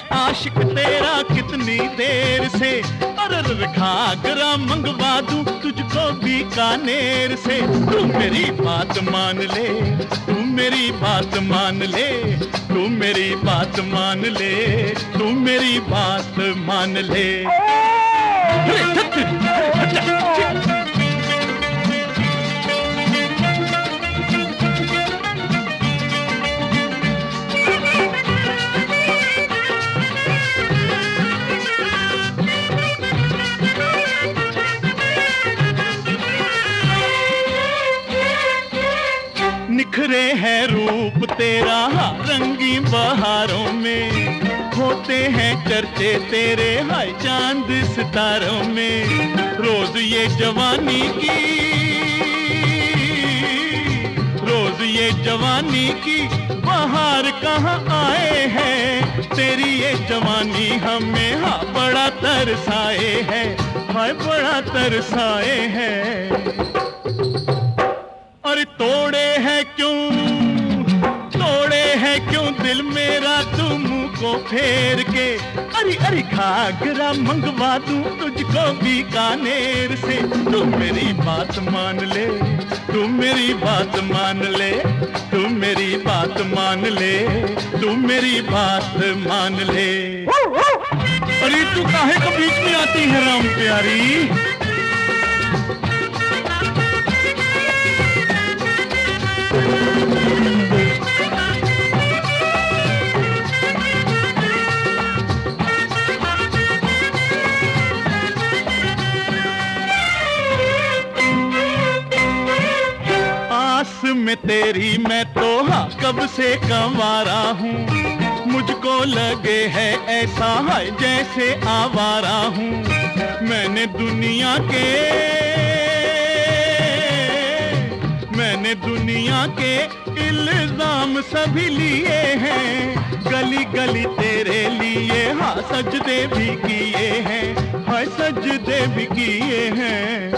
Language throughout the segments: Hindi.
आशिक तेरा कितनी देर से। अरे घाघरा मंगवा दूं तुझको बीकानेर से। तू मेरी बात मान ले, तू मेरी बात मान ले, तू मेरी बात मान ले, तू मेरी बात मान ले। निखरे है रूप तेरा रंगी बहारों में। होते हैं चर्चे तेरे हाय चांद सितारों में। रोज ये जवानी की, रोज ये जवानी की बहार कहाँ आए हैं। तेरी ये जवानी हमें बड़ा तरसाए है, हाय बड़ा तरसाए है। अरे तोड़े है क्यों, तोड़े है क्यों दिल मेरा तू मुंह को फेर के। अरे अरे घाघरा मंगवा दूं तुझको बीकानेर से। तू मेरी बात मान ले, तू मेरी बात मान ले, तू मेरी बात मान ले, तू मेरी बात मान ले। अरे तू काहे को बीच में आती है राम प्यारी। आस में तेरी मैं तो कब से कंवारा हूँ। मुझको लगे है ऐसा है जैसे आवारा हूँ। मैंने दुनिया के इल्जाम सभी लिए हैं। गली गली तेरे लिए सजदे भी किए हैं, हाय सजदे भी किए हैं।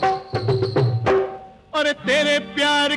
अरे तेरे प्यार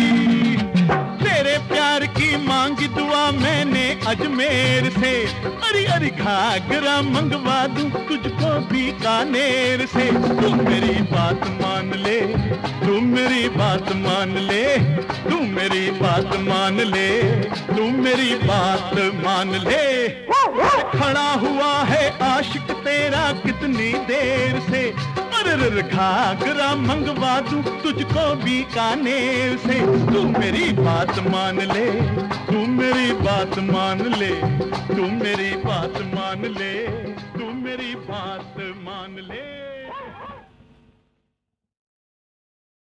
की मांगी दुआ मैंने अजमेर से। अरे अरे घाघरा मंगवा दूं तुझको बीकानेर से। तू मेरी बात मान ले, तू मेरी बात मान ले, तू मेरी बात मान ले, तू मेरी बात मान ले। खड़ा हुआ है आशिक तेरा कितनी देर से। अरे घाघरा मंगवा दूं तुझको बीकानेर से। तू मेरी बात मान ले, तू मेरी बात मान ले, तू मेरी बात मान ले, तू मेरी बात मान ले।